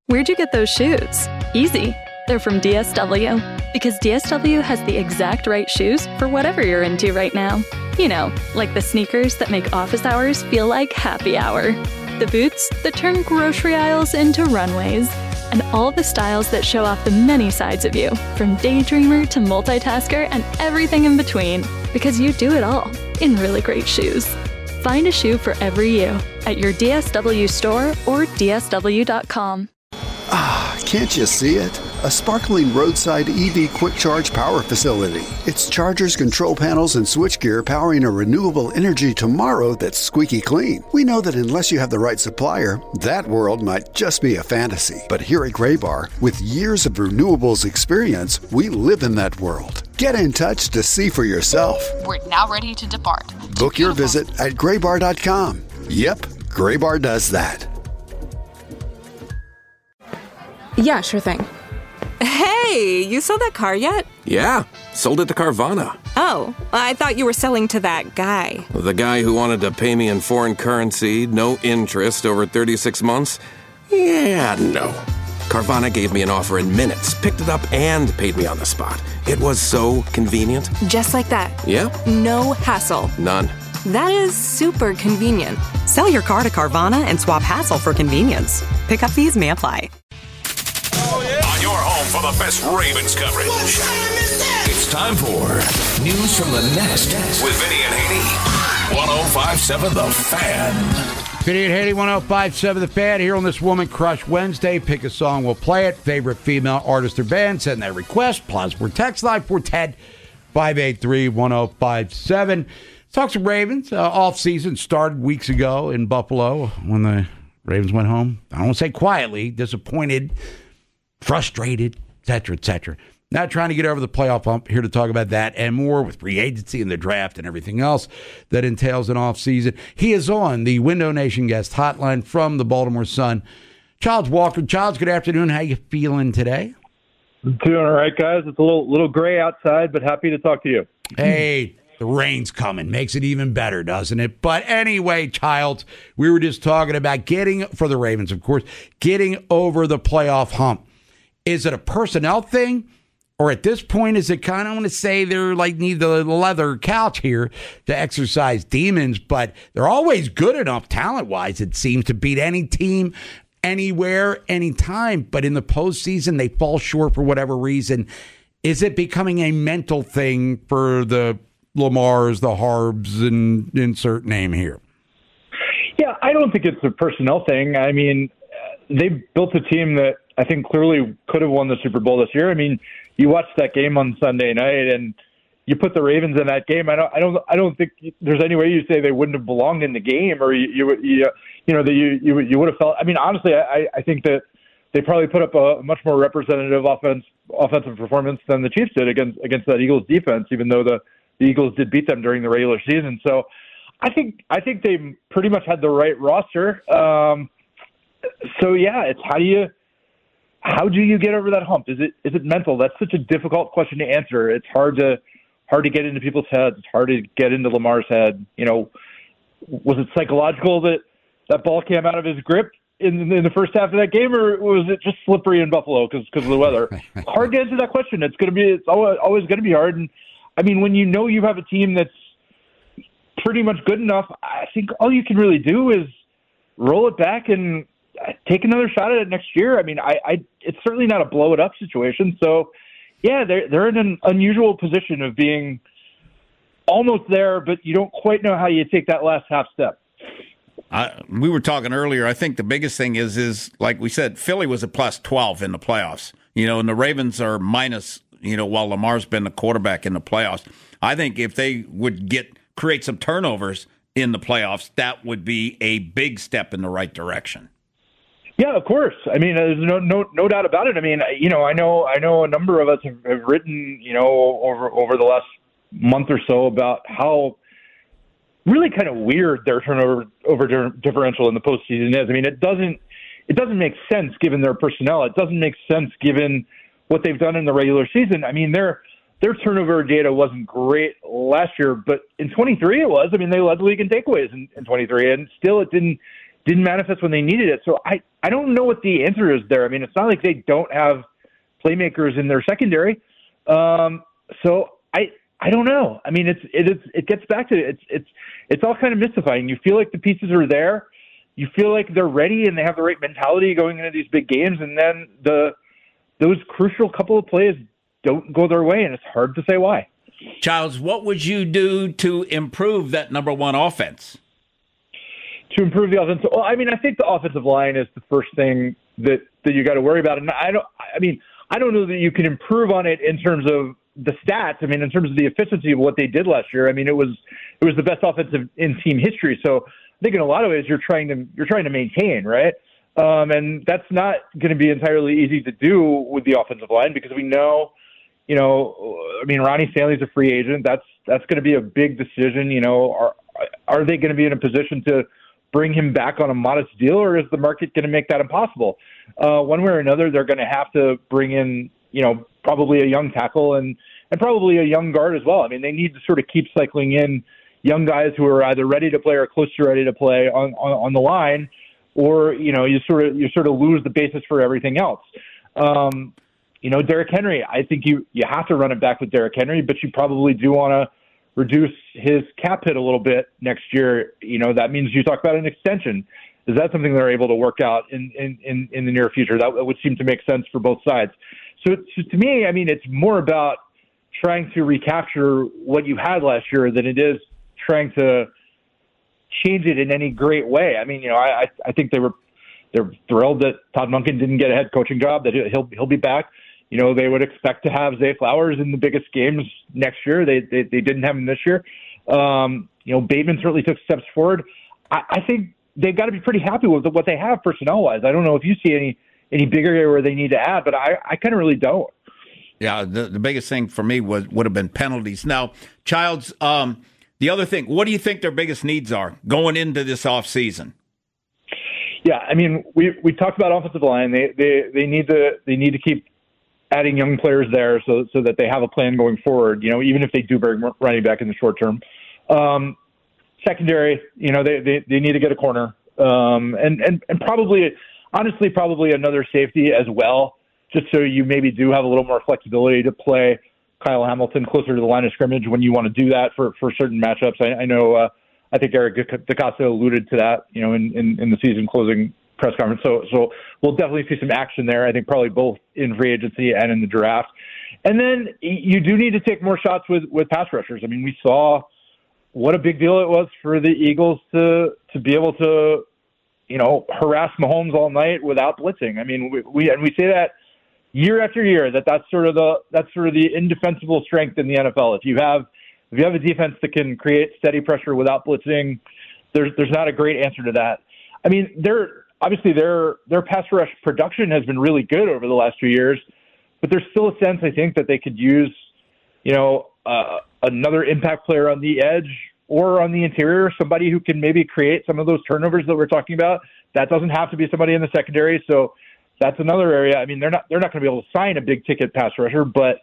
Where'd you get those shoes? Easy. They're from DSW. Because DSW has the exact right shoes for whatever you're into right now. You know, like the sneakers that make office hours feel like happy hour. The boots that turn grocery aisles into runways. And all the styles that show off the many sides of you, from daydreamer to multitasker and everything in between. Because you do it all in really great shoes. Find a shoe for every you at your DSW store or DSW.com. Ah, can't you see it? A sparkling roadside EV quick charge power facility. It's chargers, control panels, and switchgear powering a renewable energy tomorrow that's squeaky clean. We know that unless you have the right supplier, that world might just be a fantasy. But here at Graybar, with years of renewables experience, we live in that world. Get in touch to see for yourself. We're now ready to depart. Book your visit at graybar.com. Yep, Graybar does that. Yeah, sure thing. Hey, you sold that car yet? Yeah, sold it to Carvana. Oh, I thought you were selling to that guy. The guy who wanted to pay me in foreign currency, no interest, over 36 months? Yeah, no. Carvana gave me an offer in minutes, picked it up, and paid me on the spot. It was so convenient. Just like that. Yep. No hassle. None. That is super convenient. Sell your car to Carvana and swap hassle for convenience. Pickup fees may apply. On your home for the best Ravens coverage. It's time for News from the Nest with Vinny and Haney. 105.7 The Fan. Vinny and Haney, 105.7 The Fan, here on this Woman Crush Wednesday. Pick a song, we'll play it. Favorite female artist or band, send that request. Plasma text line 410-583-1057. Talk some Ravens. Off-season started weeks ago in Buffalo when the Ravens went home. I don't want to say quietly, disappointed, frustrated, et cetera. Not trying to get over the playoff hump. Here to talk about that and more with free agency and the draft and everything else that entails an offseason. He is on the Window Nation guest hotline from the Baltimore Sun. Childs Walker. Childs, good afternoon. How you feeling today? Doing all right, guys. It's a little gray outside, but happy to talk to you. Hey, the rain's coming. Makes it even better, doesn't it? But anyway, Childs, we were just talking about getting, for the Ravens, of course, getting over the playoff hump. Is it a personnel thing? Or at this point, is it kind of, I want to say they're like need the leather couch here to exercise demons, but they're always good enough talent-wise, it seems, to beat any team, anywhere, anytime. But in the postseason, they fall short for whatever reason. Is it becoming a mental thing for the Lamars, the Harbs, and insert name here? Yeah, I don't think it's a personnel thing. I mean, they built a team that I think clearly could have won the Super Bowl this year. I mean, you watched that game on Sunday night, and you put the Ravens in that game. I don't think there's any way you say they wouldn't have belonged in the game, or you would have felt. I mean, honestly, I think that they probably put up a much more representative offensive performance than the Chiefs did against that Eagles defense, even though the Eagles did beat them during the regular season. So I think they pretty much had the right roster. So yeah, it's how do you get over that hump? Is it mental? That's such a difficult question to answer. It's hard to get into people's heads. It's hard to get into Lamar's head. You know, was it psychological that ball came out of his grip in the first half of that game, or was it just slippery in Buffalo because of the weather? Hard to answer that question. It's always going to be hard. And I mean, when you know you have a team that's pretty much good enough, I think all you can really do is roll it back and take another shot at it next year. I mean, it's certainly not a blow it up situation. So, yeah, they're in an unusual position of being almost there, but you don't quite know how you take that last half step. We were talking earlier. I think the biggest thing is like we said, Philly was a plus 12 in the playoffs. And the Ravens are minus. While Lamar's been the quarterback in the playoffs. I think if they would create some turnovers in the playoffs, that would be a big step in the right direction. Yeah, of course. I mean, there's no doubt about it. I mean, I know a number of us have written, over the last month or so about how really kind of weird their turnover differential in the postseason is. I mean, it doesn't make sense given their personnel. It doesn't make sense given what they've done in the regular season. I mean, their turnover data wasn't great last year, but in 23 it was. I mean, they led the league in takeaways in 23, and still it didn't didn't manifest when they needed it. So I don't know what the answer is there. I mean, it's not like they don't have playmakers in their secondary. So I don't know. I mean, it gets back to it's all kind of mystifying. You feel like the pieces are there. You feel like they're ready and they have the right mentality going into these big games, and then those crucial couple of plays don't go their way, and it's hard to say why. Childs, what would you do to improve that number one offense? To improve the offense, well, I mean, I think the offensive line is the first thing that you got to worry about, and I don't know that you can improve on it in terms of the stats. I mean, in terms of the efficiency of what they did last year, I mean, it was the best offensive in team history. So I think in a lot of ways you're trying to maintain, right? And that's not going to be entirely easy to do with the offensive line because we know, I mean, Ronnie Stanley's a free agent. That's going to be a big decision. Are they going to be in a position to bring him back on a modest deal, or is the market going to make that impossible? One way or another, they're going to have to bring in, probably a young tackle and probably a young guard as well. I mean, they need to sort of keep cycling in young guys who are either ready to play or close to ready to play on the line, or you sort of lose the basis for everything else. Derrick Henry, I think you have to run it back with Derrick Henry, but you probably do want to reduce his cap hit a little bit next year. That means you talk about an extension. Is that something they're able to work out in the near future? That would seem to make sense for both sides. So to me, I mean, it's more about trying to recapture what you had last year than it is trying to change it in any great way. I mean, I think they're thrilled that Todd Monken didn't get a head coaching job, that he'll be back. They would expect to have Zay Flowers in the biggest games next year. They didn't have him this year. Bateman certainly took steps forward. I think they've got to be pretty happy with what they have personnel-wise. I don't know if you see any bigger area where they need to add, but I kind of really don't. Yeah, the biggest thing for me would have been penalties. Now, Childs, the other thing, what do you think their biggest needs are going into this offseason? Yeah, I mean, we talked about offensive line. They need to keep adding young players there so that they have a plan going forward. Even if they do bring running back in the short term. Secondary, they need to get a corner, and probably another safety as well, just so you maybe do have a little more flexibility to play Kyle Hamilton closer to the line of scrimmage when you want to do that for certain matchups. I know. I think Eric DeCosta alluded to that, in the season closing press conference. So we'll definitely see some action there. I think probably both in free agency and in the draft. And then you do need to take more shots with pass rushers. I mean, we saw what a big deal it was for the Eagles to be able to, harass Mahomes all night without blitzing. I mean, we say that year after year that's sort of the indefensible strength in the NFL. If you have a defense that can create steady pressure without blitzing, there's not a great answer to that. I mean, their pass rush production has been really good over the last 2 years, but there's still a sense, I think, that they could use, another impact player on the edge or on the interior, somebody who can maybe create some of those turnovers that we're talking about. That doesn't have to be somebody in the secondary, so that's another area. I mean, they're not going to be able to sign a big ticket pass rusher, but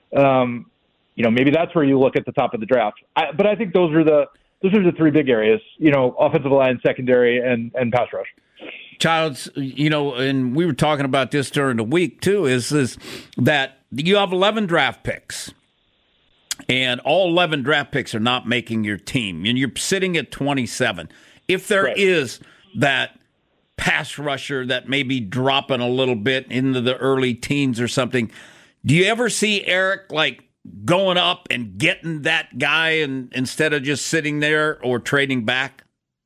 maybe that's where you look at the top of the draft. But I think those are the three big areas, offensive line, secondary, and pass rush. Childs, and we were talking about this during the week too, is that you have 11 draft picks, and all 11 draft picks are not making your team, and you're sitting at 27. If there is that pass rusher that may be dropping a little bit into the early teens or something, do you ever see Eric going up and getting that guy and instead of just sitting there or trading back?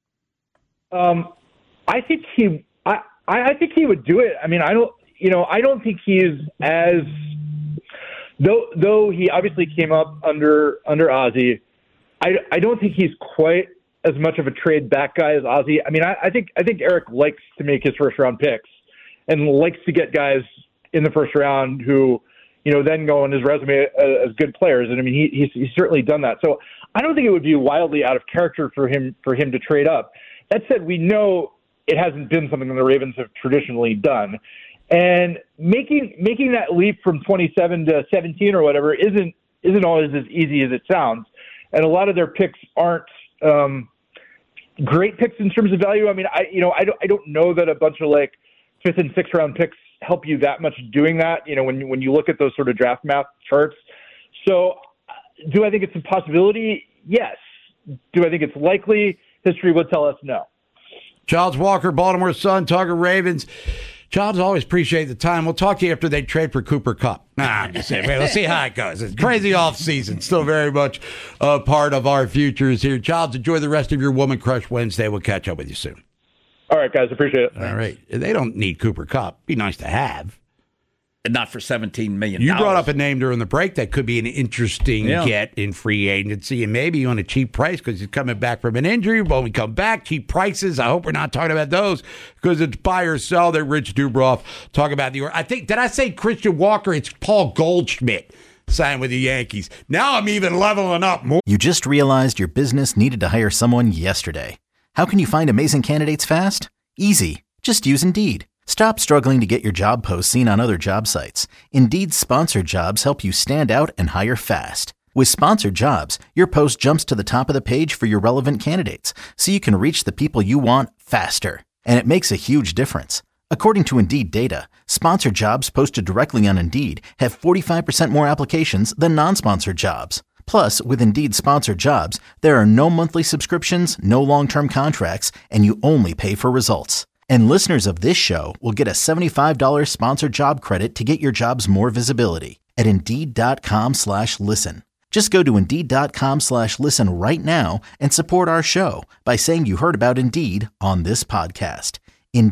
I think he would do it. I mean, I don't think he's as though he obviously came up under Ozzie. I don't think he's quite as much of a trade back guy as Ozzie. I mean, I think Eric likes to make his first round picks and likes to get guys in the first round who, then go on his resume as good players. And I mean, he's certainly done that. So I don't think it would be wildly out of character for him to trade up. That said, we know it hasn't been something that the Ravens have traditionally done. And making that leap from 27 to 17 or whatever isn't always as easy as it sounds. And a lot of their picks aren't, great picks in terms of value. I mean, I don't know that a bunch of like 5th and 6th round picks help you that much doing that. When you look at those sort of draft math charts. So, do I think it's a possibility? Yes. Do I think it's likely? History would tell us no. Charles Walker, Baltimore Sun, Talker Ravens. Charles, always appreciate the time. We'll talk to you after they trade for Cooper Kupp. I'm just saying. We'll see how it goes. It's crazy off season. Still very much a part of our futures here. Charles, enjoy the rest of your Woman Crush Wednesday. We'll catch up with you soon. All right, guys. Appreciate it. All right. They don't need Cooper Kupp. Be nice to have. And not for $17 million. You brought up a name during the break that could be an interesting get in free agency, and maybe on a cheap price because he's coming back from an injury. When we come back, cheap prices. I hope we're not talking about those because it's buy or sell that Rich Dubroff talk about. Did I say Christian Walker? It's Paul Goldschmidt signed with the Yankees. Now I'm even leveling up more. You just realized your business needed to hire someone yesterday. How can you find amazing candidates fast? Easy. Just use Indeed. Stop struggling to get your job posts seen on other job sites. Indeed's sponsored jobs help you stand out and hire fast. With sponsored jobs, your post jumps to the top of the page for your relevant candidates, so you can reach the people you want faster. And it makes a huge difference. According to Indeed data, sponsored jobs posted directly on Indeed have 45% more applications than non-sponsored jobs. Plus, with Indeed sponsored jobs, there are no monthly subscriptions, no long-term contracts, and you only pay for results. And listeners of this show will get a $75 sponsored job credit to get your jobs more visibility at Indeed.com/listen. Just go to Indeed.com/listen right now and support our show by saying you heard about Indeed on this podcast.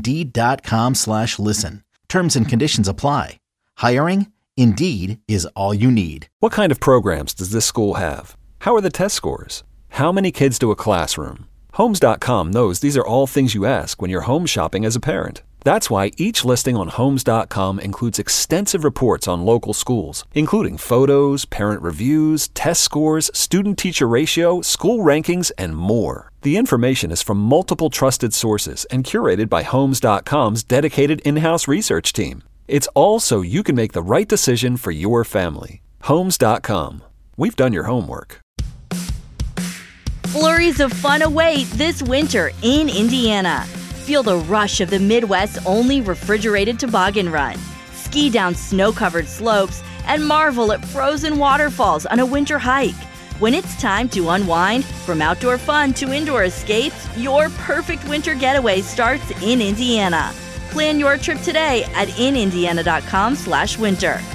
Indeed.com/listen. Terms and conditions apply. Hiring? Indeed is all you need. What kind of programs does this school have? How are the test scores? How many kids do a classroom? Homes.com knows these are all things you ask when you're home shopping as a parent. That's why each listing on Homes.com includes extensive reports on local schools, including photos, parent reviews, test scores, student-teacher ratio, school rankings, and more. The information is from multiple trusted sources and curated by Homes.com's dedicated in-house research team. It's all so you can make the right decision for your family. Homes.com. We've done your homework. Flurries of fun await this winter in Indiana. Feel the rush of the Midwest's only refrigerated toboggan run. Ski down snow-covered slopes and marvel at frozen waterfalls on a winter hike. When it's time to unwind, from outdoor fun to indoor escapes, your perfect winter getaway starts in Indiana. Plan your trip today at inindiana.com/winter.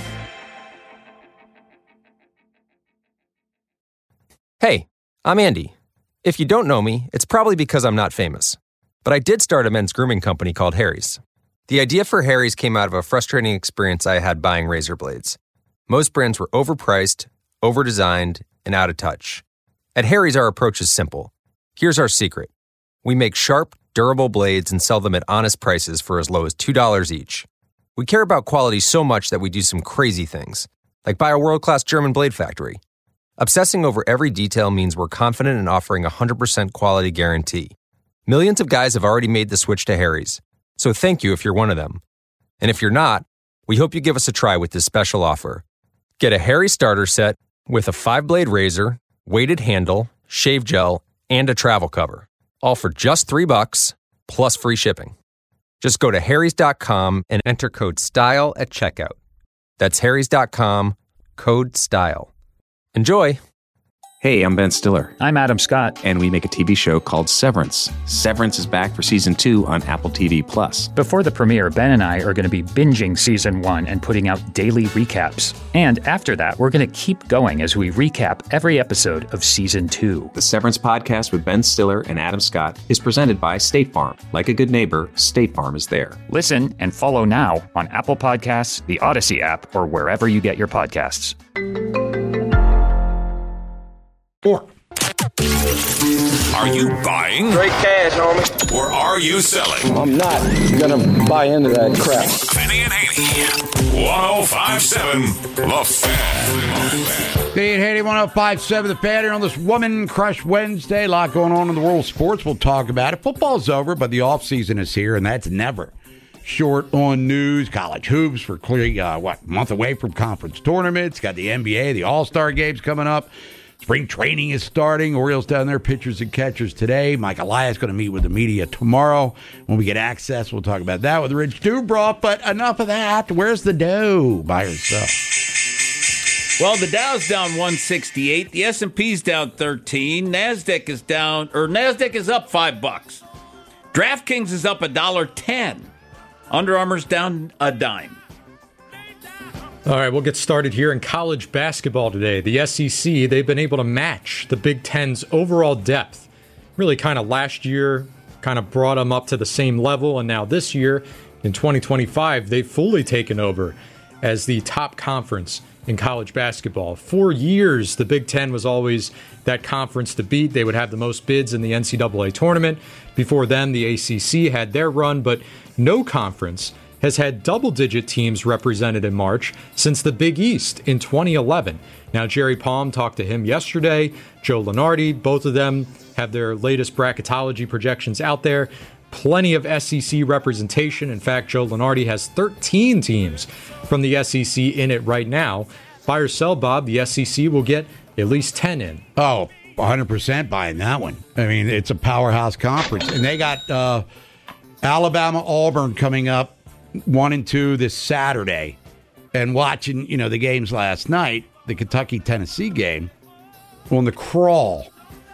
Hey, I'm Andy. If you don't know me, it's probably because I'm not famous. But I did start a men's grooming company called Harry's. The idea for Harry's came out of a frustrating experience I had buying razor blades. Most brands were overpriced, overdesigned, and out of touch. At Harry's, our approach is simple. Here's our secret. We make sharp, durable blades and sell them at honest prices for as low as $2 each. We care about quality so much that we do some crazy things, like buy a world-class German blade factory. Obsessing over every detail means we're confident in offering a 100% quality guarantee. Millions of guys have already made the switch to Harry's, so thank you if you're one of them. And if you're not, we hope you give us a try with this special offer. Get a Harry's starter set with a 5-blade razor, weighted handle, shave gel, and a travel cover, all for just $3 plus free shipping. Just go to harrys.com and enter code STYLE at checkout. That's harrys.com, code STYLE. Enjoy! Hey, I'm Ben Stiller. I'm Adam Scott. And we make a TV show called Severance. Severance is back for Season 2 on Apple TV+. Before the premiere, Ben and I are going to be binging Season 1 and putting out daily recaps. And after that, we're going to keep going as we recap every episode of Season 2. The Severance podcast with Ben Stiller and Adam Scott is presented by State Farm. Like a good neighbor, State Farm is there. Listen and follow now on Apple Podcasts, the Odyssey app, or wherever you get your podcasts. Are you buying? Straight cash, homie. Or are you selling? I'm not gonna buy into that crap. Vinny and Haney, 105.7 The Fan. Vinny and Haney, 105.7 The Fan here on this Woman Crush Wednesday. A lot going on in the world of sports. We'll talk about it. Football's over, but the offseason is here, and that's never short on news. College hoops for clearly, month away from conference tournaments. Got the NBA, the All-Star games coming up. Spring training is starting. Orioles down there, pitchers and catchers today. Mike Elias going to meet with the media tomorrow. When we get access, we'll talk about that with Rich Dubroff. But enough of that. Where's the dough? Buy or sell? Well, the Dow's down 168. The S&P's down 13. NASDAQ is down, or NASDAQ is up $5. DraftKings is up $1.10. Under Armour's down a dime. All right, we'll get started here in college basketball today. The SEC, they've been able to match the Big Ten's overall depth. Really kind of last year, kind of brought them up to the same level. And now this year, in 2025, they've fully taken over as the top conference in college basketball. For years, the Big Ten was always that conference to beat. They would have the most bids in the NCAA tournament. Before then, the ACC had their run, but no conference has had double-digit teams represented in March since the Big East in 2011. Now, Jerry Palm talked to him yesterday, Joe Lunardi. Both of them have their latest bracketology projections out there. Plenty of SEC representation. In fact, Joe Lunardi has 13 teams from the SEC in it right now. Buy or sell, Bob, the SEC will get at least 10 in. Oh, 100% buying that one. I mean, it's a powerhouse conference. And they got Alabama-Auburn coming up 1 and 2 this Saturday. And watching, the games last night, the Kentucky-Tennessee game, on the crawl.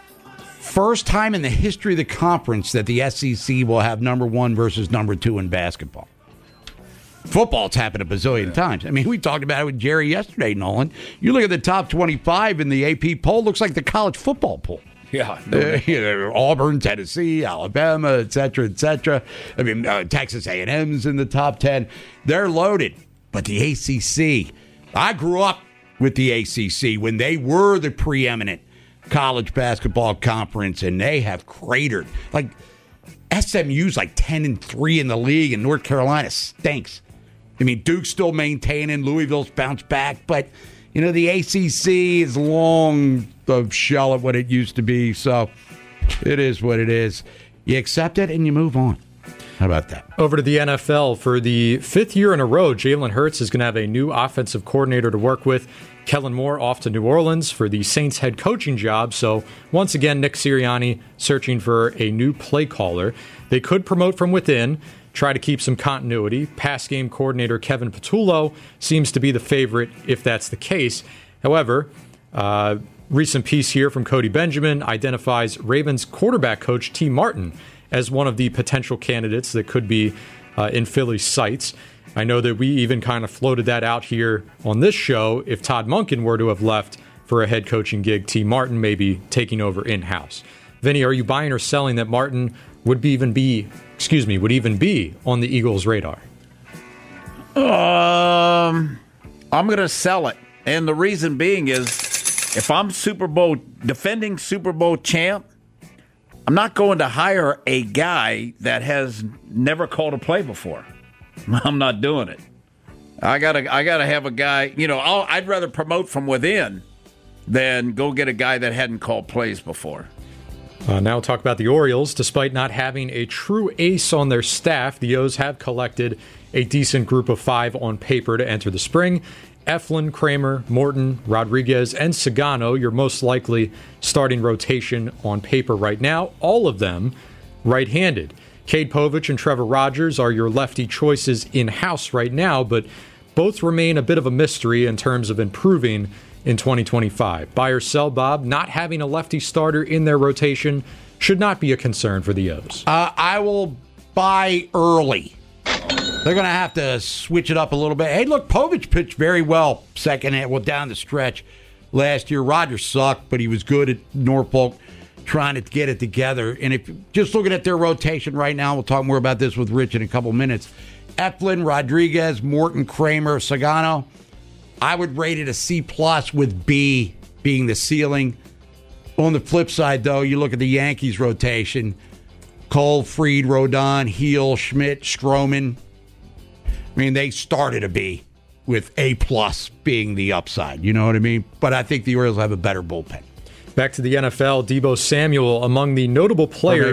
First time in the history of the conference that the SEC will have number 1 versus number 2 in basketball. Football's happened a bazillion times. I mean, we talked about it with Jerry yesterday, Nolan. You look at the top 25 in the AP poll, looks like the college football poll. Yeah. Auburn, Tennessee, Alabama, et cetera, et cetera. I mean, Texas A&M's in the top 10. They're loaded. But the ACC, I grew up with the ACC when they were the preeminent college basketball conference, and they have cratered. Like, SMU's like 10-3 in the league, and North Carolina stinks. I mean, Duke's still maintaining. Louisville's bounced back, but the ACC is long of shell of what it used to be, so it is what it is. You accept it and you move on. How about that? Over to the NFL. For the 5th year in a row, Jalen Hurts is going to have a new offensive coordinator to work with. Kellen Moore off to New Orleans for the Saints head coaching job. So once again, Nick Sirianni searching for a new play caller. They could promote from within, try to keep some continuity. Pass game coordinator Kevin Patullo seems to be the favorite if that's the case. However, recent piece here from Cody Benjamin identifies Ravens quarterback coach T. Martin as one of the potential candidates that could be in Philly's sights. I know that we even kind of floated that out here on this show. If Todd Monken were to have left for a head coaching gig, T. Martin may be taking over in-house. Vinny, are you buying or selling that Martin would even be on the Eagles' radar? I'm going to sell it. And the reason being is, if I'm defending Super Bowl champ, I'm not going to hire a guy that has never called a play before. I'm not doing it. I gotta have a guy. I'd rather promote from within than go get a guy that hadn't called plays before. Now we'll talk about the Orioles. Despite not having a true ace on their staff, the O's have collected a decent group of 5 on paper to enter the spring. Eflin, Kramer, Morton, Rodriguez, and Sagano, your most likely starting rotation on paper right now. All of them right-handed. Cade Povich and Trevor Rogers are your lefty choices in-house right now, but both remain a bit of a mystery in terms of improving in 2025. Buy or sell, Bob, not having a lefty starter in their rotation should not be a concern for the O's. I will buy early. They're going to have to switch it up a little bit. Hey, look, Povich pitched very well down the stretch last year. Rogers sucked, but he was good at Norfolk, trying to get it together. And if just looking at their rotation right now, we'll talk more about this with Rich in a couple minutes. Eflin, Rodriguez, Morton, Kramer, Sagano. I would rate it a C+ with B being the ceiling. On the flip side, though, you look at the Yankees rotation. Cole, Fried, Rodon, Heel, Schmidt, Stroman. I mean, they started a B with A+ being the upside. You know what I mean? But I think the Orioles have a better bullpen. Back to the NFL, Deebo Samuel among the notable players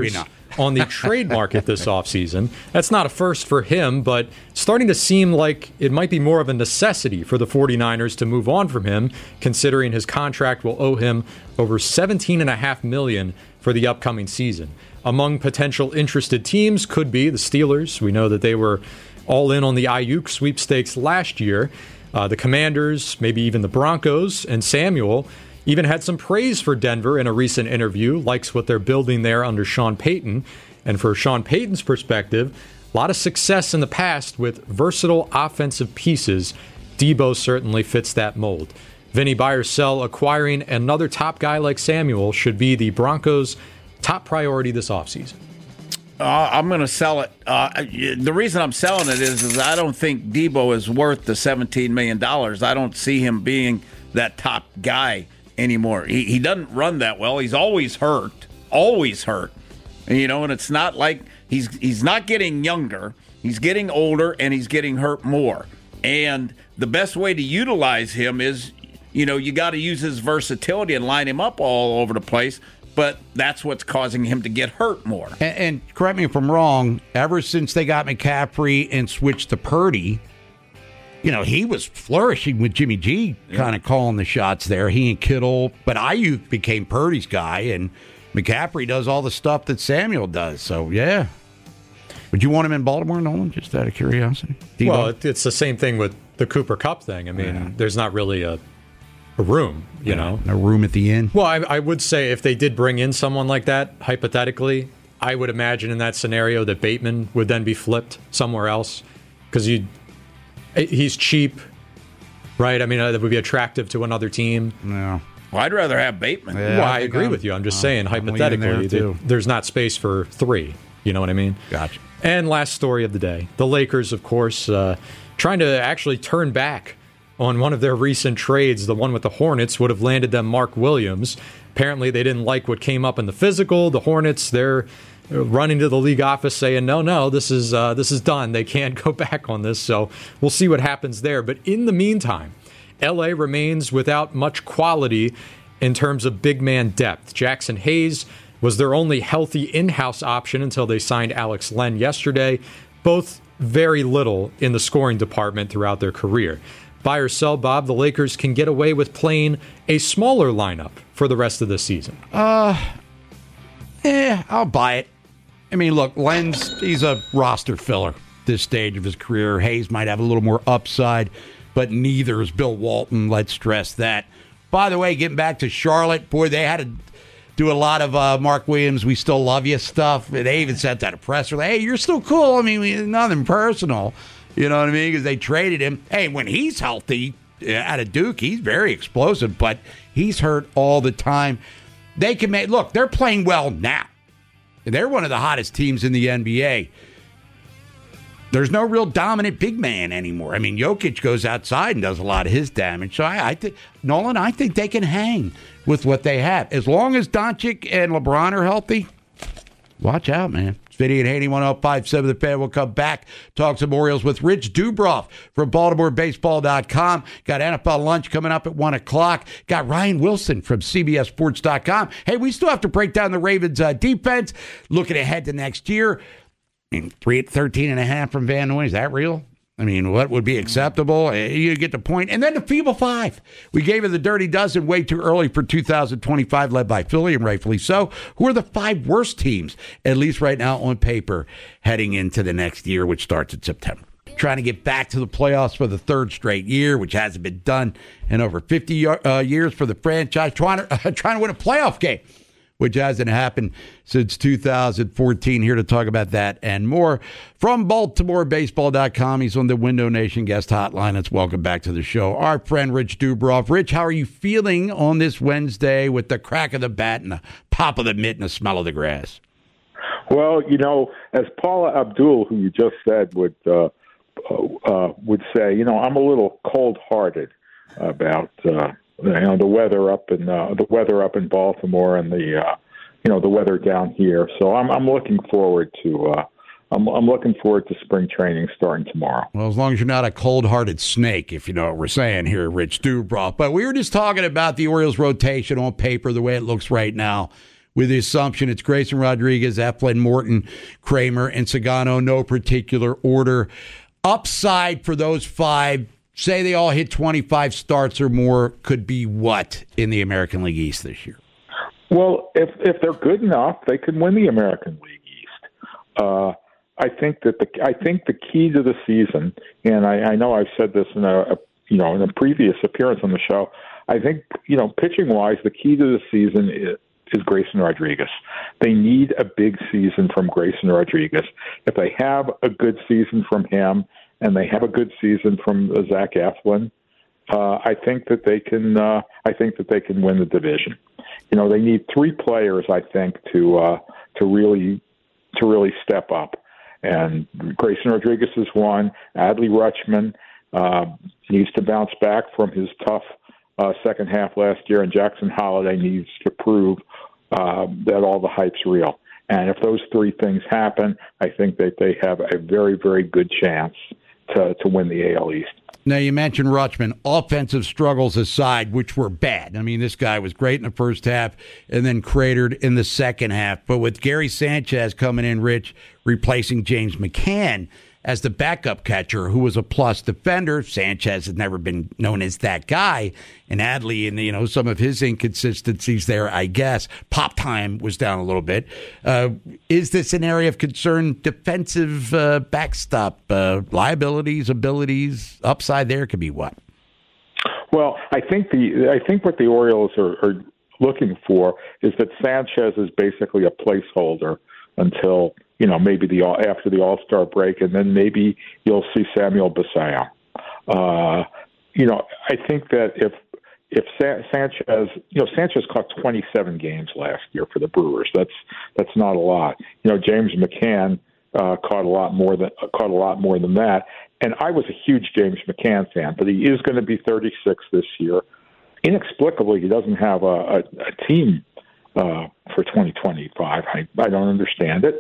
on the trade market this offseason. That's not a first for him, but starting to seem like it might be more of a necessity for the 49ers to move on from him, considering his contract will owe him over $17.5 million for the upcoming season. Among potential interested teams could be the Steelers. We know that they were all in on the Ayuk sweepstakes last year. The Commanders, maybe even the Broncos, and Samuel even had some praise for Denver in a recent interview, likes what they're building there under Sean Payton. And for Sean Payton's perspective, a lot of success in the past with versatile offensive pieces. Debo certainly fits that mold. Vinny, buy or sell, acquiring another top guy like Samuel should be the Broncos' top priority this offseason. I'm going to sell it. The reason I'm selling it is I don't think Debo is worth the $17 million. I don't see him being that top guy anymore. He doesn't run that well. He's always hurt. And it's not like he's not getting younger. He's getting older, and he's getting hurt more. And the best way to utilize him is, you got to use his versatility and line him up all over the place. But that's what's causing him to get hurt more. And correct me if I'm wrong, ever since they got McCaffrey and switched to Purdy, he was flourishing with Jimmy G kind of calling the shots there. He and Kittle. But Ayuk became Purdy's guy, and McCaffrey does all the stuff that Samuel does. So, yeah. Would you want him in Baltimore, Nolan, just out of curiosity? Debo? Well, it's the same thing with the Cooper Kupp thing. I mean, there's not really a room, you know. A room at the inn. Well, I would say if they did bring in someone like that, hypothetically, I would imagine in that scenario that Bateman would then be flipped somewhere else because he's cheap, right? I mean, that would be attractive to another team. No. Well, I'd rather have Bateman. Yeah, I agree with you. I'm just saying, hypothetically, there's not space for three. You know what I mean? Gotcha. And last story of the day. The Lakers, of course, trying to actually turn back on one of their recent trades. The one with the Hornets would have landed them Mark Williams. Apparently, they didn't like what came up in the physical. The Hornets, they're running to the league office saying, no, this is done. They can't go back on this. So we'll see what happens there. But in the meantime, L.A. remains without much quality in terms of big man depth. Jackson Hayes was their only healthy in-house option until they signed Alex Len yesterday. Both very little in the scoring department throughout their career. Buy or sell, Bob, the Lakers can get away with playing a smaller lineup for the rest of the season. I'll buy it. I mean, look, he's a roster filler this stage of his career. Hayes might have a little more upside, but neither is Bill Walton. Let's stress that. By the way, getting back to Charlotte, boy, they had to do a lot of Mark Williams, we still love you stuff. They even sent out a press release. Hey, you're still cool. I mean, nothing personal. You know what I mean? Because they traded him. Hey, when he's healthy out of Duke, he's very explosive, but he's hurt all the time. They can make, look, they're playing well now. They're one of the hottest teams in the NBA. There's no real dominant big man anymore. I mean, Jokic goes outside and does a lot of his damage. So I think, Nolan, I think they can hang with what they have. As long as Doncic and LeBron are healthy, watch out, man. It's Vinny and Haney, 105.7 The Fan. We'll come back, talk some Orioles with Rich Dubroff from BaltimoreBaseball.com. Got NFL Lunch coming up at 1 o'clock. Got Ryan Wilson from CBSSports.com. Hey, we still have to break down the Ravens' defense. Looking ahead to next year. I mean, 13.5 from Van Noy. Is that real? I mean, what would be acceptable? You get the point. And then the Feeble Five. We gave you the Dirty Dozen way too early for 2025, led by Philly, and rightfully so. Who are the 5 worst teams, at least right now on paper, heading into the next year, which starts in September? Trying to get back to the playoffs for the 3rd straight year, which hasn't been done in over 50 years for the franchise. Trying to win a playoff game, which hasn't happened since 2014. Here to talk about that and more from BaltimoreBaseball.com. He's on the Window Nation guest hotline. Let's welcome back to the show our friend Rich Dubroff. Rich, how are you feeling on this Wednesday with the crack of the bat and the pop of the mitt and the smell of the grass? Well, you know, as Paula Abdul, who you just said, would say, you know, I'm a little cold-hearted about the weather up in Baltimore and the weather down here. So I'm looking forward to I'm looking forward to spring training starting tomorrow. Well, as long as you're not a cold-hearted snake, if you know what we're saying here, Rich Dubroff. But we were just talking about the Orioles' rotation on paper, the way it looks right now, with the assumption it's Grayson Rodriguez, Eflin, Morton, Kramer, and Sagano, no particular order. Upside for those 5, say they all hit 25 starts or more, could be what in the American League East this year? Well, if they're good enough, they can win the American League East. I think the key to the season, and I know I've said this in a previous appearance on the show. I think pitching wise, the key to the season is Grayson Rodriguez. They need a big season from Grayson Rodriguez. If they have a good season from him and they have a good season from Zach Eflin, I think that they can. I think that they can win the division. They need 3 players, I think, to really step up. And Grayson Rodriguez is one. Adley Rutschman needs to bounce back from his tough second half last year, and Jackson Holliday needs to prove that all the hype's real. And if those 3 things happen, I think that they have a very, very good chance to win the AL East. Now, you mentioned Rutschman. Offensive struggles aside, which were bad. I mean, this guy was great in the first half and then cratered in the second half. But with Gary Sanchez coming in, Rich, replacing James McCann as the backup catcher, who was a plus defender, Sanchez has never been known as that guy. And Adley, and some of his inconsistencies there, I guess. Pop time was down a little bit. Is this an area of concern? Defensive backstop, liabilities, abilities, upside there could be what? Well, I think what the Orioles are looking for is that Sanchez is basically a placeholder until maybe after the All-Star break, and then maybe you'll see Samuel Basallo. I think that if Sanchez, Sanchez caught 27 games last year for the Brewers. That's not a lot. James McCann caught a lot more than that. And I was a huge James McCann fan, but he is going to be 36 this year. Inexplicably, he doesn't have a team for 2025. I don't understand it.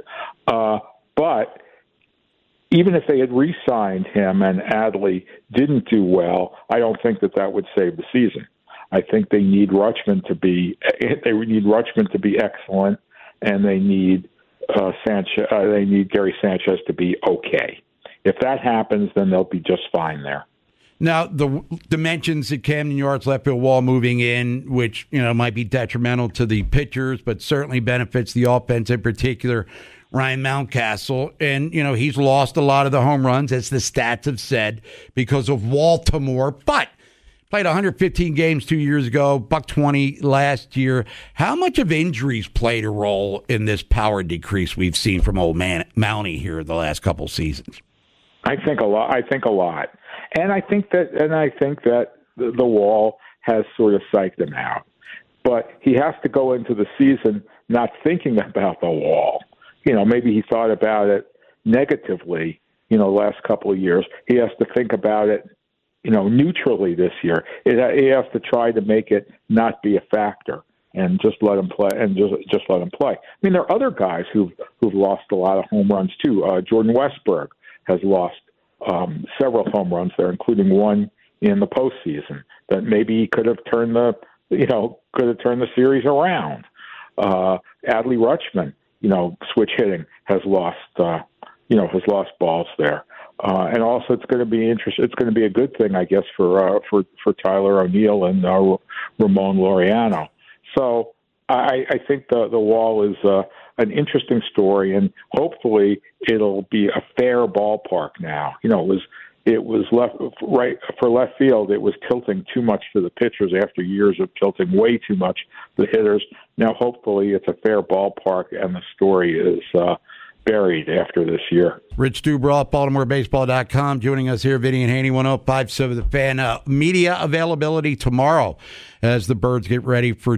But even if they had re-signed him and Adley didn't do well, I don't think that would save the season. I think they need Rutschman to be excellent, and they need Sanchez. They need Gary Sanchez to be okay. If that happens, then they'll be just fine there. Now, the dimensions at Camden Yards left field wall moving in, which might be detrimental to the pitchers, but certainly benefits the offense, in particular Ryan Mountcastle. And, he's lost a lot of the home runs, as the stats have said, because of Baltimore. But played 115 games 2 years ago, $120 last year. How much of injuries played a role in this power decrease we've seen from old Mountie here the last couple seasons? I think a lot. And I think that the wall has sort of psyched him out. But he has to go into the season not thinking about the wall. Maybe he thought about it negatively, the last couple of years. He has to think about it, neutrally this year. He has to try to make it not be a factor and just let him play. I mean, there are other guys who've lost a lot of home runs too. Jordan Westburg has lost several home runs there, including one in the postseason that maybe he could have turned the series around. Adley Rutschman, switch hitting has lost balls there. And also it's going to be interesting. It's going to be a good thing, I guess, for Tyler O'Neill and Ramon Laureano. So I think the wall is an interesting story, and hopefully it'll be a fair ballpark now. It was left for left field. It was tilting too much to the pitchers after years of tilting way too much to the hitters. Now, hopefully, it's a fair ballpark, and the story is buried after this year. Rich Dubroff, BaltimoreBaseball.com, joining us here, Vinny and Haney, 105.7 The Fan. Media availability tomorrow as the Birds get ready for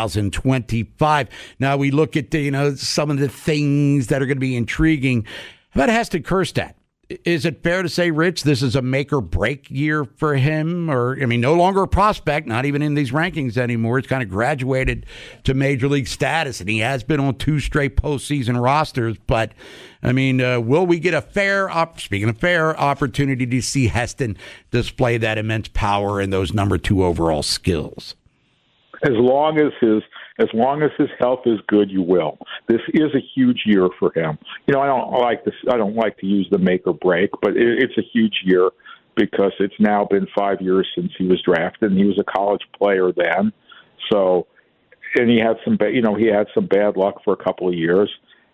2025. Now we look at some of the things that are going to be intriguing. How about Heston Kjerstad? Is it fair to say, Rich, this is a make-or-break year for him? Or, no longer a prospect, not even in these rankings anymore. It's kind of graduated to Major League status, and he has been on 2 straight postseason rosters. But, will we get a fair opportunity to see Heston display that immense power and those number 2 overall skills? As long as As long as his health is good, you will. This is a huge year for him. You know, I don't like to use the make or break, but it's a huge year because it's now been 5 years since he was drafted, and he was a college player then. So, and he had some bad luck for a couple of years.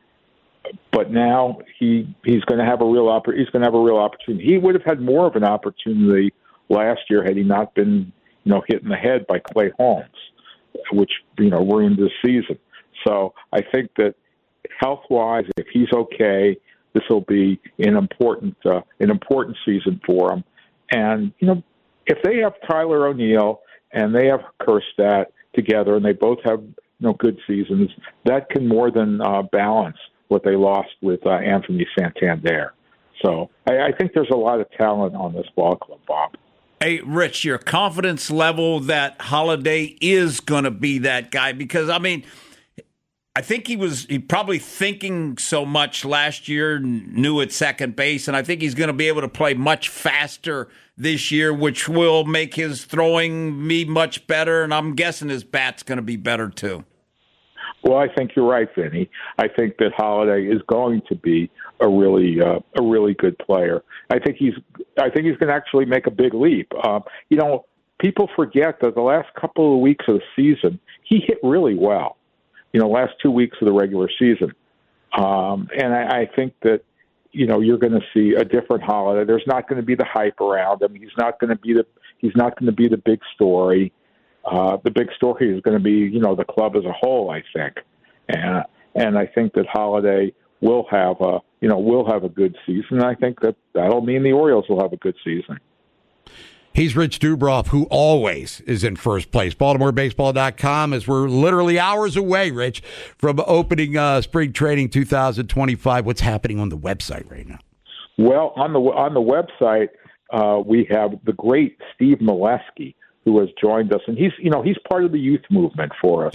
But now he's going to have a real opportunity. He would have had more of an opportunity last year had he not been, hit in the head by Clay Holmes, which ruined his season. So I think that health-wise, if he's okay, this will be an important season for him. And if they have Tyler O'Neill and they have Kjerstad together, and they both have good seasons, that can more than balance what they lost with Anthony Santander. So I think there's a lot of talent on this ball club, Bob. Hey, Rich, your confidence level that Holiday is going to be that guy, because, I mean, I think he probably thinking so much last year, knew at second base, and I think he's going to be able to play much faster this year, which will make his throwing me much better, and I'm guessing his bat's going to be better too. Well, I think you're right, Vinny. I think that Holiday is going to be a really good player. I think he's going to actually make a big leap. People forget that the last couple of weeks of the season, he hit really well. Last 2 weeks of the regular season, and I think that you're going to see a different Holiday. There's not going to be the hype around him. He's not going to be the big story. The big story is going to be, the club as a whole, I think. And I think that Holiday will have a good season. I think that'll mean the Orioles will have a good season. He's Rich Dubroff, who always is in first place. BaltimoreBaseball.com, as we're literally hours away, Rich, from opening spring training 2025. What's happening on the website right now? Well, on the website, we have the great Steve Molesky, who has joined us, and he's part of the youth movement for us.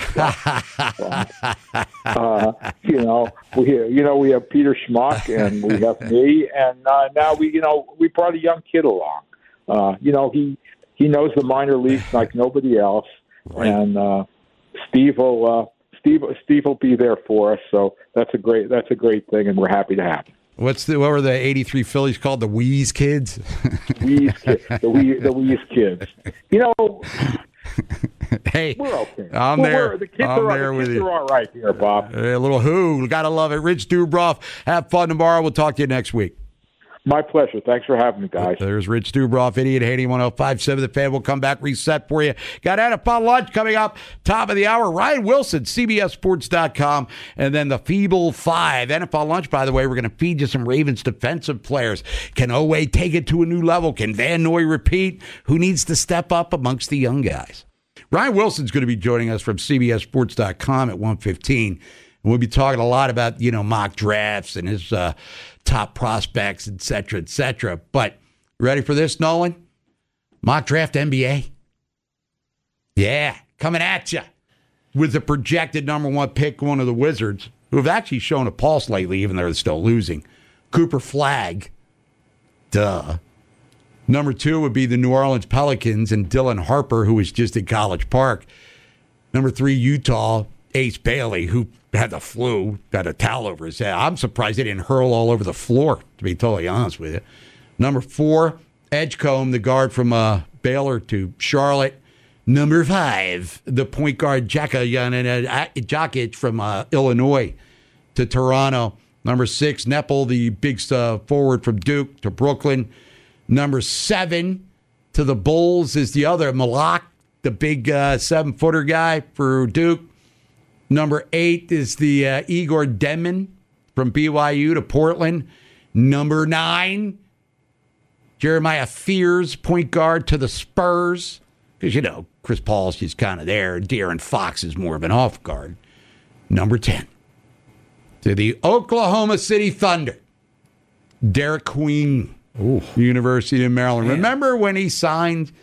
We have Peter Schmuck, and we have me, and now we brought a young kid along. He knows the minor leagues like nobody else, right. And Steve will be there for us. So that's a great thing, and we're happy to have him. What were the '83 Phillies called? The Wheeze Kids. The Wheeze Kids. Hey, we're okay. I'm there. The kids are all right here, Bob. A little who? Gotta love it. Rich Dubroff. Have fun tomorrow. We'll talk to you next week. My pleasure. Thanks for having me, guys. There's Rich Dubroff, Idiot Haney, 105.7 The Fan. We'll come back, reset for you. Got NFL lunch coming up, top of the hour. Ryan Wilson, CBSSports.com, and then the Feeble Five. NFL lunch, by the way, we're going to feed you some Ravens defensive players. Can Owe take it to a new level? Can Van Noy repeat? Who needs to step up amongst the young guys? Ryan Wilson's going to be joining us from CBSSports.com at 1:15. And we'll be talking a lot about, mock drafts and his top prospects, et cetera, et cetera. But ready for this, Nolan? Mock draft NBA? Yeah, coming at you with the projected number one pick, one of the Wizards, who have actually shown a pulse lately, even though they're still losing. Cooper Flagg. Duh. Number 2 would be the New Orleans Pelicans and Dylan Harper, who was just at College Park. Number 3, Utah, Ace Bailey, who had the flu, got a towel over his head. I'm surprised they didn't hurl all over the floor, to be totally honest with you. Number 4, Edgecombe, the guard from Baylor to Charlotte. Number 5, the point guard Jakic from Illinois to Toronto. Number 6, Nepal, the big forward from Duke to Brooklyn. Number 7 to the Bulls is the other, Malak, the big 7-footer guy for Duke. Number 8 is the Igor Denman from BYU to Portland. Number 9, Jeremiah Fears, point guard to the Spurs. Because, Chris Paul's just kind of there. De'Aaron Fox is more of an off guard. Number 10, to the Oklahoma City Thunder, Derek Queen, University of Maryland. Man. Remember when he signed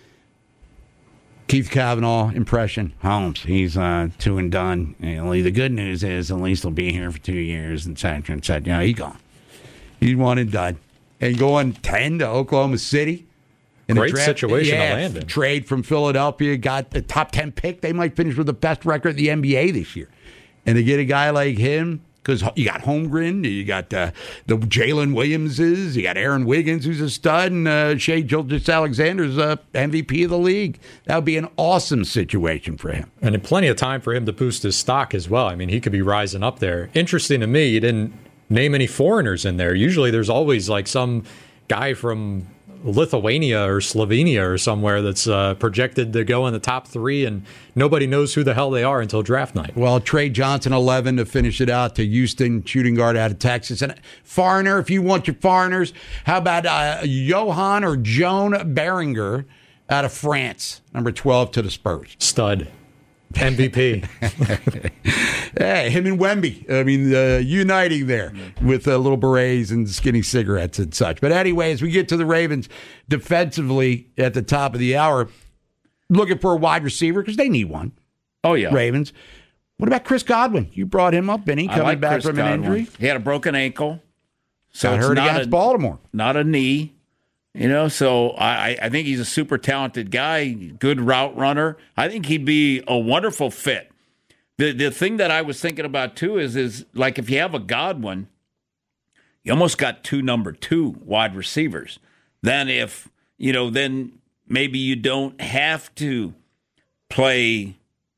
Keith Cavanaugh impression? Holmes, he's 2 and done. The good news is at least he'll be here for 2 years, and cetera, et cetera. He's gone. He's 1 and done. And going 10 to Oklahoma City Great situation to land in. Trade from Philadelphia, got the top 10 pick. They might finish with the best record in the NBA this year. And to get a guy like him, because you got Holmgren, you got the Jalen Williamses, you got Aaron Wiggins, who's a stud, and Shai Gilgeous-Alexander's MVP of the league. That would be an awesome situation for him. And plenty of time for him to boost his stock as well. I mean, he could be rising up there. Interesting to me, you didn't name any foreigners in there. Usually there's always like some guy from Lithuania or Slovenia or somewhere that's projected to go in the top 3, and nobody knows who the hell they are until draft night. Well, Trey Johnson, 11 to finish it out to Houston, shooting guard out of Texas. And foreigner, if you want your foreigners, how about Johan or Joan Beringer out of France, number 12 to the Spurs. Stud. MVP. Hey, him and Wemby. I mean, uniting there with little berets and skinny cigarettes and such. But anyway, as we get to the Ravens defensively at the top of the hour, looking for a wide receiver because they need one. Oh, yeah. Ravens. What about Chris Godwin? You brought him up, Benny, coming back from an injury. He had a broken ankle. So got hurt against Baltimore. Not a knee. So I think he's a super talented guy, good route runner. I think he'd be a wonderful fit. The thing that I was thinking about, too, is like if you have a Godwin, you almost got 2 number 2 wide receivers. Then then maybe you don't have to play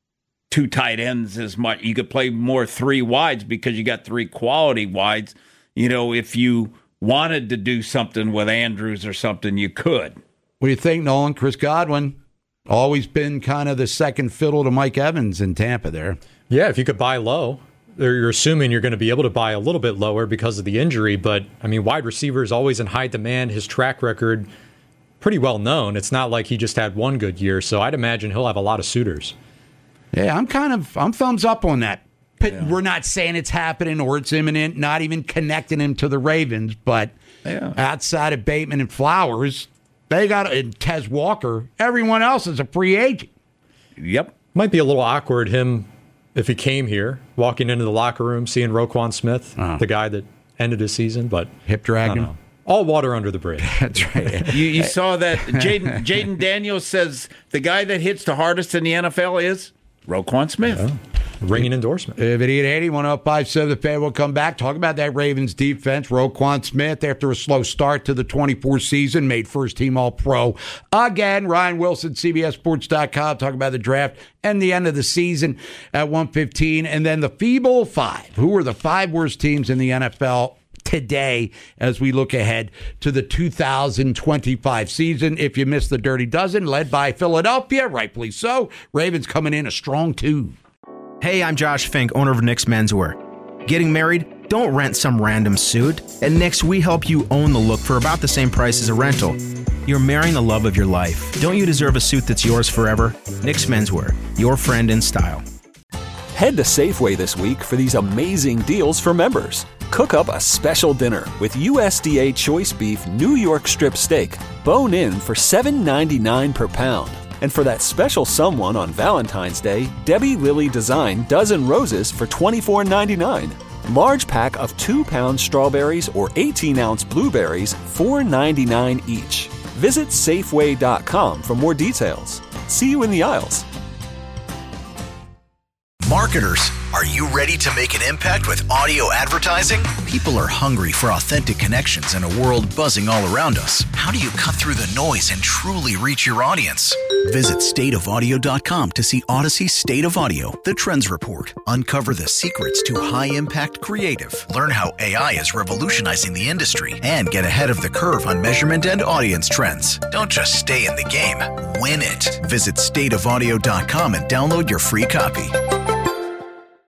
2 tight ends as much. You could play more 3 wides because you got 3 quality wides. If you wanted to do something with Andrews or something, you could. What do you think, Nolan? Chris Godwin, always been kind of the second fiddle to Mike Evans in Tampa there. Yeah, if you could buy low. You're assuming you're going to be able to buy a little bit lower because of the injury, but, I mean, wide receiver is always in high demand. His track record, pretty well known. It's not like he just had one good year, so I'd imagine he'll have a lot of suitors. Yeah, I'm thumbs up on that. We're not saying it's happening or it's imminent, not even connecting him to the Ravens, but outside of Bateman and Flowers, they got Tez Walker. Everyone else is a free agent. Yep. Might be a little awkward, him, if he came here, walking into the locker room, seeing Roquan Smith, the guy that ended his season, but hip dragon. All water under the bridge. That's right. You saw that Jaden Daniels says the guy that hits the hardest in the NFL is Roquan Smith. Yeah. Ringing endorsement. Vinny and Haney, 105.7 The Fan. We'll come back, talk about that Ravens defense. Roquan Smith, after a slow start to the 24 season, made first team All-Pro again. Ryan Wilson, CBSSports.com, talk about the draft and the end of the season at 1:15. And then the Feeble Five. Who are the 5 worst teams in the NFL today as we look ahead to the 2025 season? If you missed the Dirty Dozen, led by Philadelphia, rightfully so. Ravens coming in a strong 2. Hey, I'm Josh Fink, owner of Nick's Menswear. Getting married? Don't rent some random suit. At Nick's, we help you own the look for about the same price as a rental. You're marrying the love of your life. Don't you deserve a suit that's yours forever? Nick's Menswear, your friend in style. Head to Safeway this week for these amazing deals for members. Cook up a special dinner with USDA Choice Beef New York Strip Steak, bone-in for $7.99 per pound. And for that special someone on Valentine's Day, Debbie Lilly Design Dozen Roses for $24.99. Large pack of 2-pound strawberries or 18-ounce blueberries, $4.99 each. Visit Safeway.com for more details. See you in the aisles. Marketers, are you ready to make an impact with audio advertising? People are hungry for authentic connections in a world buzzing all around us. How do you cut through the noise and truly reach your audience? Visit stateofaudio.com to see Odyssey State of Audio, the Trends Report. Uncover the secrets to high-impact creative. Learn how AI is revolutionizing the industry and get ahead of the curve on measurement and audience trends. Don't just stay in the game, win it. Visit stateofaudio.com and download your free copy.